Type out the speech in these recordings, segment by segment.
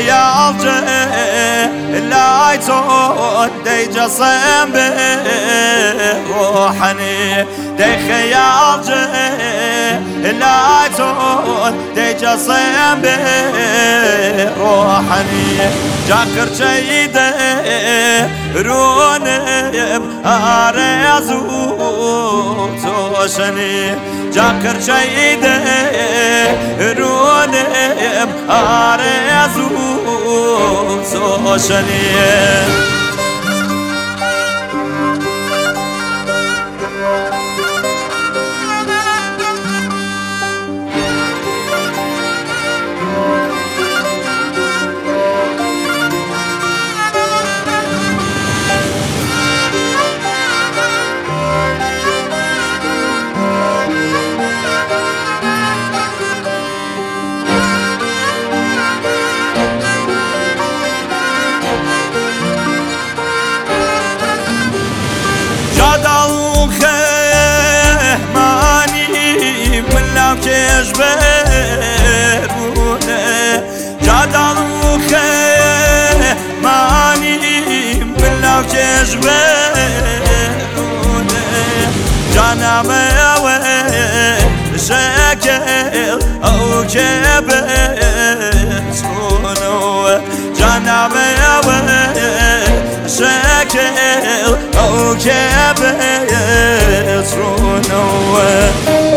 خيالجي لا يتون دي جسم بروحني دي خيالجي لا يتون دي جسم بروحني جاكر جيدة رونب آرزو توشني جاكر جيدة رونب آرزو توشني كجبرونه جادلوخ ماني بلا كجبرونه جانا ما شكل او كبسونه جانا ما شكل او كبسونه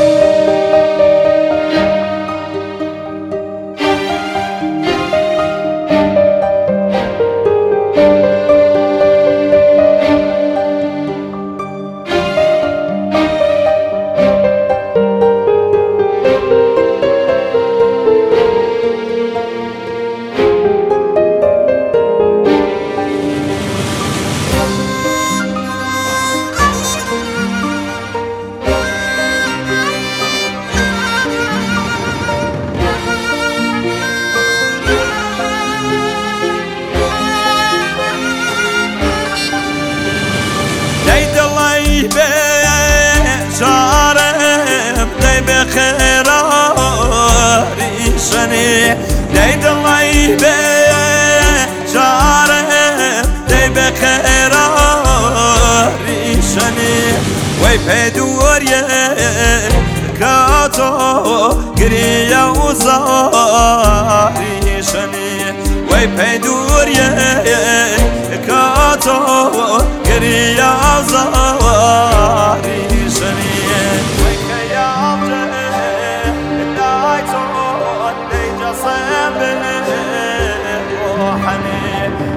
بشارم دي بخيراري شني ديد الله بشارم دي بخيراري شني وي بدور كاتو قريا وزاري شني وي بدور كاتو قريا وزاري روحني